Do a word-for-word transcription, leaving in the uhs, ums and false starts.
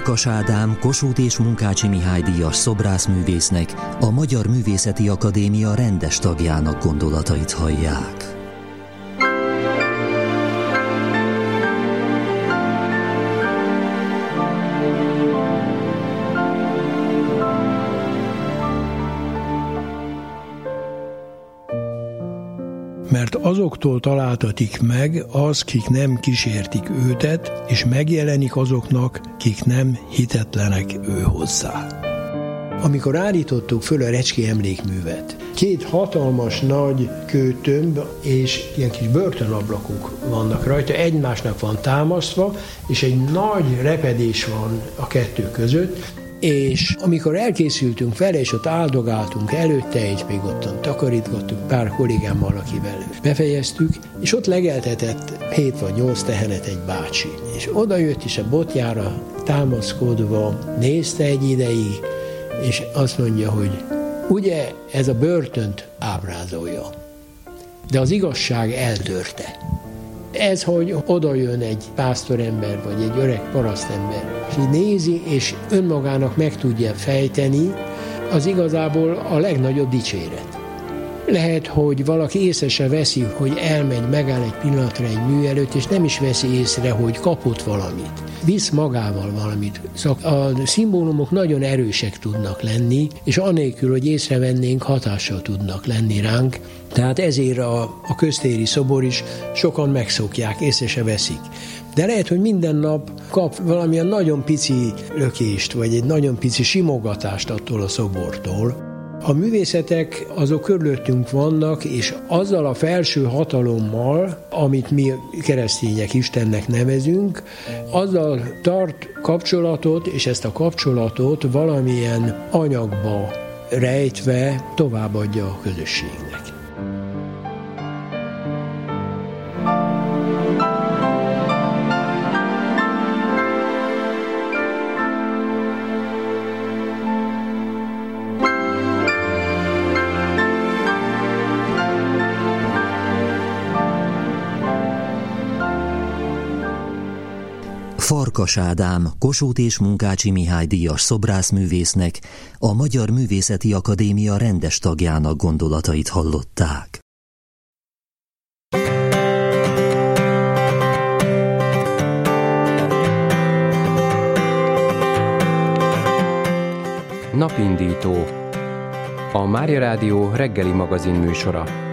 Farkas Ádám Kossuth és Munkácsy Mihály díjas szobrászművésznek, a Magyar Művészeti Akadémia rendes tagjának gondolatait hallják. Mert azoktól találtatik meg az, kik nem kísértik őtet, és megjelenik azoknak, kik nem hitetlenek ő hozzá. Amikor állítottuk föl a Recski emlékművet, két hatalmas nagy kőtömb és ilyen kis börtönablakok vannak rajta, egymásnak van támasztva, és egy nagy repedés van a kettő között, és amikor elkészültünk vele, és ott áldogáltunk előtte, és még ottan takarítgattuk pár kollégámmal, akivel befejeztük, és ott legeltetett hét vagy nyolc tehenet egy bácsi. És oda jött, és a botjára támaszkodva nézte egy ideig, és azt mondja, hogy ugye ez a börtönt ábrázolja, de az igazság eldörte. Ez, hogy oda jön egy pásztorember, vagy egy öreg parasztember, és így nézi, és önmagának meg tudja fejteni, az igazából a legnagyobb dicséret. Lehet, hogy valaki észre se veszi, hogy elmegy, megáll egy pillanatra egy mű előtt, és nem is veszi észre, hogy kapott valamit. Visz magával valamit. Szóval a szimbólumok nagyon erősek tudnak lenni, és anélkül, hogy észrevennénk, hatással tudnak lenni ránk. Tehát ezért a, a köztéri szobor is sokan megszokják, észre se veszik. De lehet, hogy minden nap kap valamilyen nagyon pici lökést, vagy egy nagyon pici simogatást attól a szobortól. A művészetek azok körülöttünk vannak, és azzal a felső hatalommal, amit mi keresztények Istennek nevezünk, azzal tart kapcsolatot, és ezt a kapcsolatot valamilyen anyagba rejtve továbbadja a közösségnek. Farkas Ádám Kossuth és Munkácsy Mihály díjas szobrászművésznek, a Magyar Művészeti Akadémia rendes tagjának gondolatait hallották. Napindító. A Mária Rádió reggeli magazin műsora.